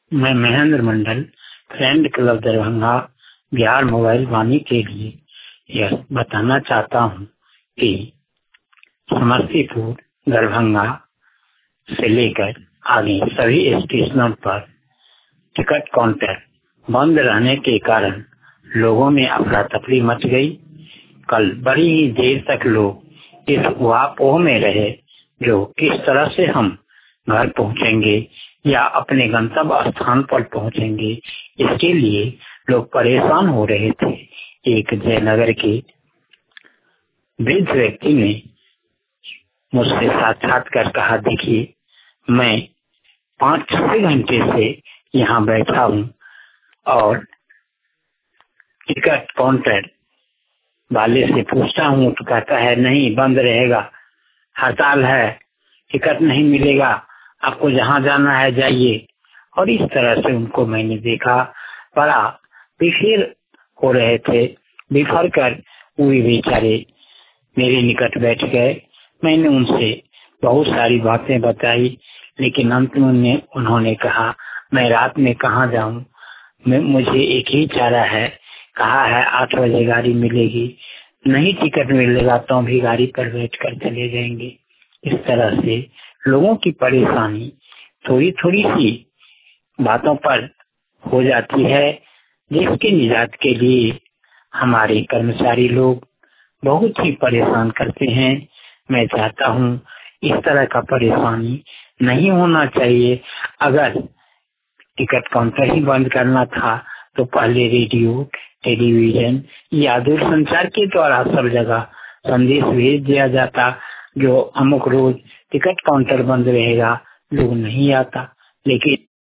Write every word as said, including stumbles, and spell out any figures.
मैं Mahendra Mandal, friend club Darbhanga Bihar mobile Vani के लिए यह बताना चाहता हूँ कि समस्तीपुर, दरभंगा से लेकर आगे सभी स्टेशनों पर टिकट काउंटर बंद रहने के कारण लोगों में अफरा तफरी मच गई। कल बड़ी ही देर तक लोग इस वापोह में रहे जो किस तरह से हम घर पहुंचेंगे या अपने गंतव्य स्थान पर पहुंचेंगे, इसके लिए लोग परेशान हो रहे थे। एक जयनगर के वृद्ध व्यक्ति ने मुझसे साक्षात कर कहा, देखिए मैं पाँच छह घंटे से यहाँ बैठा हूँ और टिकट काउंटर वाले से पूछता हूँ तो कहता है नहीं, बंद रहेगा, हड़ताल है, टिकट नहीं मिलेगा, आपको जहाँ जाना है जाइए। और इस तरह से उनको मैंने देखा, बड़ा बिखेर हो रहे थे, बिखर कर वे बेचारे मेरे निकट बैठ गए। मैंने उनसे बहुत सारी बातें बताई, लेकिन अंत में उन्होंने कहा मैं रात में कहाँ जाऊँ, मैं मुझे एक ही चारा है, कहा है आठ बजे गाड़ी मिलेगी, नहीं टिकट मिलेगा तो भी गाड़ी पर बैठ कर चले जाएंगे। इस तरह से लोगों की परेशानी थोड़ी थोड़ी सी बातों पर हो जाती है, जिसके निजात के लिए हमारे कर्मचारी लोग बहुत ही परेशान करते हैं। मैं चाहता हूँ इस तरह का परेशानी नहीं होना चाहिए। अगर टिकट काउंटर ही बंद करना था तो पहले रेडियो, टेलीविजन या दूरसंचार के द्वारा सब जगह संदेश भेज दिया जाता जो अमुक रोज टिकट काउंटर बंद रहेगा, लोग नहीं आता। लेकिन